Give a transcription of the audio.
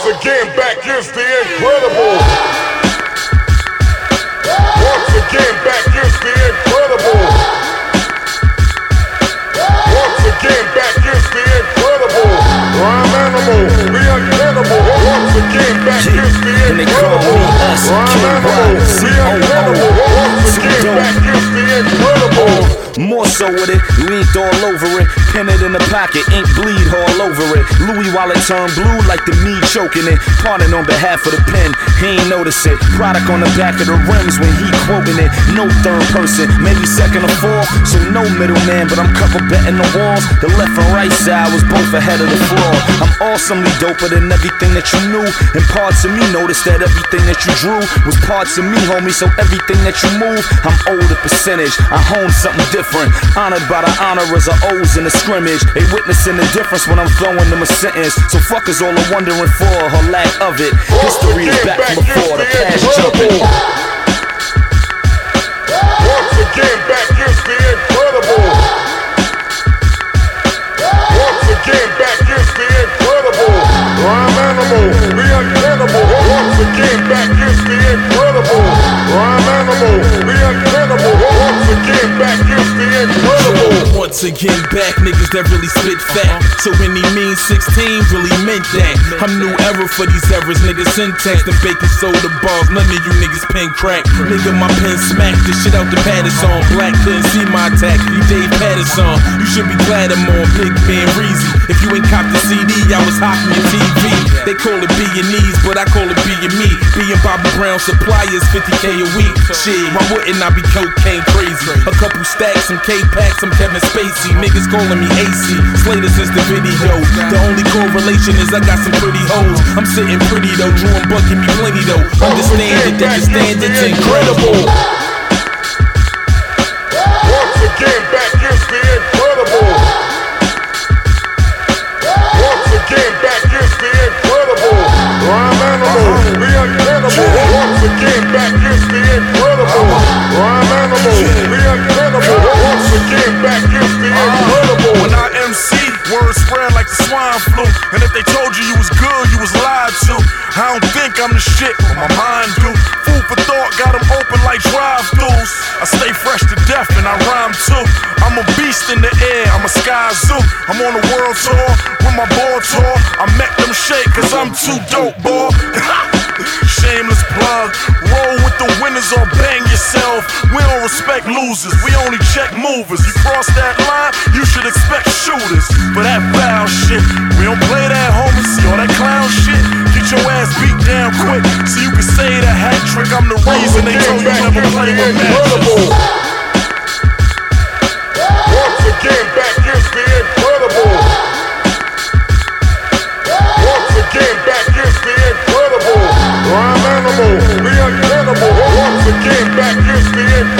again, back is the incredible. Once again, back is the incredible. Once again, back is the incredible. Rhyme animal, the incredible. Once again, back is the incredible. Rhyme animal, the incredible. Once again, back is the incredible. More so with it, leaked all over it. Pin it in the pocket, ink bleed all over it. Louis wallet turned blue like the mead choking it. Pardon on behalf of the pen, he ain't notice it. Product on the back of the rims when he quoting it. No third person, maybe second or fourth. So no middleman, but I'm cover betting the walls. The left and right side was both ahead of the floor. I'm awesomely doper than everything that you knew. And parts of me noticed that everything that you drew was parts of me, homie. So everything that you move, I'm older percentage. I hone something different. Honored by the honorers of O's in the scrimmage. They witnessing the difference when I'm throwing them a sentence. So fuckers all are wondering for her lack of it. History is back from before, the past jumping. Once again, back is the incredible. Once again, back is the incredible. Rhyme animal, the incredible. Once again, back is the incredible. Rhyme animal, the incredible. Once again, back is the incredible. Once again, back niggas that really spit fat. So when he mean 16, really meant that. I'm new era for these errors, niggas syntax. The baking soda bars, none of you niggas pen crack. Nigga, my pen smacked the shit out the Patterson. Black couldn't see my attack, you Dave Patterson. You should be glad I'm on Big Man Reezy. If you ain't copped the CD, I was hocking your TV. They call it B&E's, but I call it B&Me. Being Bobby Brown suppliers, 50K a week. Shit, why wouldn't I be cocaine crazy? A couple stacks, some K-Packs, I'm Kevin Spacey. Niggas calling me AC. Slater since the video. The only correlation is I got some pretty hoes. I'm sitting pretty though, Drew and Buck give me plenty though. Understand that the standard's incredible. Once again, back is the incredible. Once again, back is the incredible. Rhyme animal, the incredible. Once again, back is the incredible. Rhyme animal, the incredible. Once again, back is the incredible. When I MC, words spread like the swine flu. And if they told you you was good, you was lied to. I don't think I'm the shit, but my mind do. Food for thought, got them open like drive-thrus. I stay fresh to death and I rhyme too. I'm a beast in the air, I'm a sky zoo. I'm on a world tour with my ball tour. I make them shake cause I'm too dope, boy. Shameless plug, roll with the winners or bang yourself. We don't respect losers, we only check movers. You cross that line, you should expect shooters. For that foul shit, we don't play that, homie. See all that clown shit? Get your ass beat down quick so you can say the hat trick. I'm the reason they told you never play with matches. Once again, back is the incredible. Once again, back is the incredible. Rhyme animal, the incredible. Once again, back is the incredible.